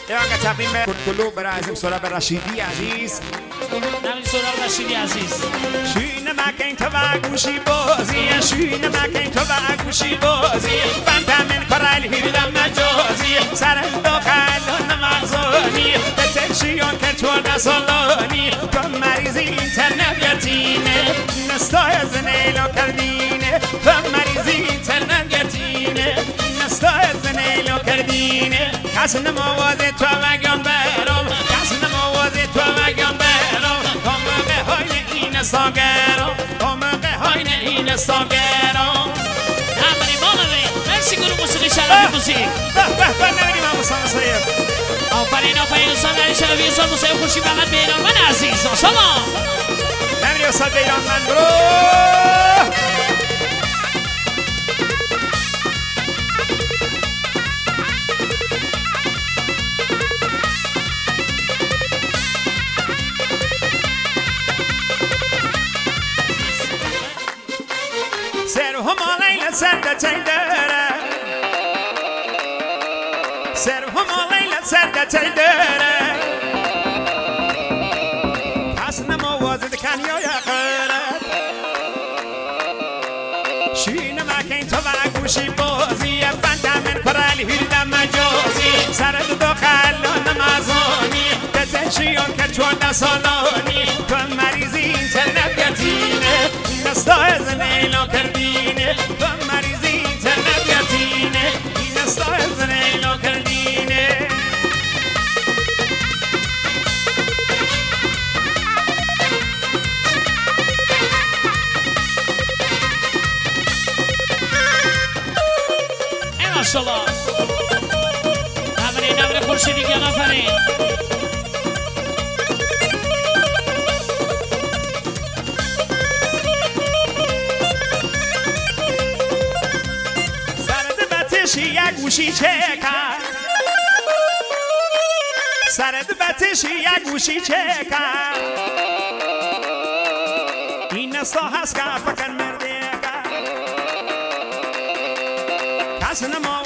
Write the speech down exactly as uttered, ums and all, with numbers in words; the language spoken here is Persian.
ایران تقدیم به کلو برای عزیز سراب رشیدی عزیز نمی سراب رشیدی عزیز شوین مکن تو و گوشی بازی شوین مکن تو و گوشی بازی فندمن کرال هیردم مجازی سر داخل نمازانی به تشیان که تو نسالانی تو مریضی اینترنت یتینه نستای زنیلو کردینه تو مریضی اینترنت یتینه نستای زنیلو کردینه کس نموازه تو مگان برام کس نموازه تو مگان برام کامه های این ساگرام کامه های این ساگرام نمانی مانوی مرسی گروه موسیقی شرابی موسیقی به به به نبینیم هم بسان سایب آفرین آفرین استان در شرابی استان موسیقی خوشی فقط به ایران من عزیز سلام نبینیم استاد به ایران من برو سرد تیدره سر هم لیلت سرد تیدره کس نموازد کنیا یقرد شین مکن تو و گوشی بازی فندمن کرالی هیردم مجازی سرد داخل نمازانی تتشیان که چون نسالانی تو مریضی اینترنت یتینه نستای زنیلو کردینه تو مریضی اینترنت یتینه این نستای زنیلو کردینه ای ماشالله نمانی نمانی خورشیدی که آفرین یک گوشی چکن سرد بتشی یک گوشی چکن این نستا هست که فکر مرده کن کس نما